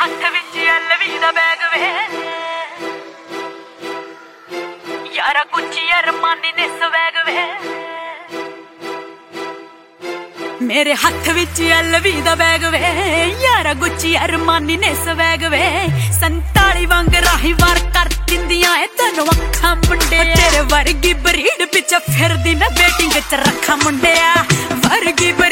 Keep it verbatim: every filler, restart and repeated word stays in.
हथ विच एलवी दा बैग वे यारा गुच्ची अरमानी ने स्वैग वे मेरे हथ विच एलवी दा बैग वे यारा गुच्ची अरमानी ने स्वैग वे संताली वांग राही वार कर दिंदियां ए तैनू अखां मुंडे तेरे वर्गी बरीड पिछे फिरदी मैं वेटिंग च रखा मुंडिया वर्गी